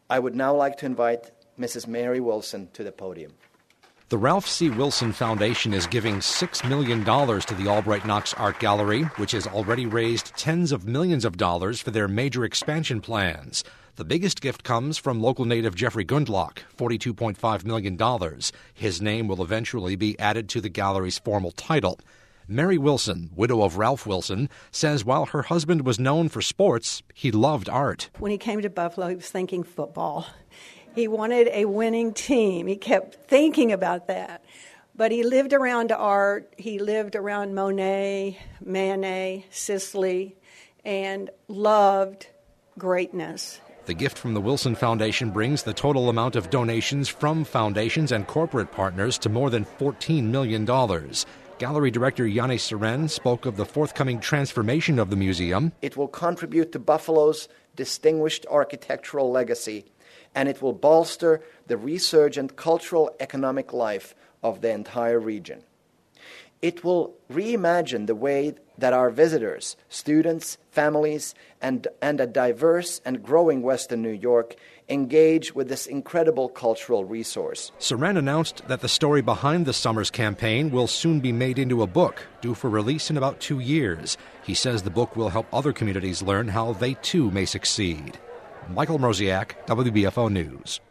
I would now like to invite Mrs. Mary Wilson to the podium. The Ralph C. Wilson Foundation is giving $6 million to the Albright Knox Art Gallery, which has already raised tens of millions of dollars for their major expansion plans. The biggest gift comes from local native Jeffrey Gundlach, $42.5 million. His name will eventually be added to the gallery's formal title. Mary Wilson, widow of Ralph Wilson, says while her husband was known for sports, he loved art. When he came to Buffalo, he was thinking football. He wanted a winning team. He kept thinking about that. But he lived around art. He lived around Monet, Manet, Sisley, and loved greatness. The gift from the Wilson Foundation brings the total amount of donations from foundations and corporate partners to more than $14 million. Gallery director Yanni Seren spoke of the forthcoming transformation of the museum. It will contribute to Buffalo's distinguished architectural legacy, and it will bolster the resurgent cultural economic life of the entire region. It will reimagine the way that our visitors, students, families, and a diverse and growing Western New York engage with this incredible cultural resource. Seren announced that the story behind the Summers campaign will soon be made into a book, due for release in about 2 years. He says the book will help other communities learn how they too may succeed. Michael Mroziak, WBFO News.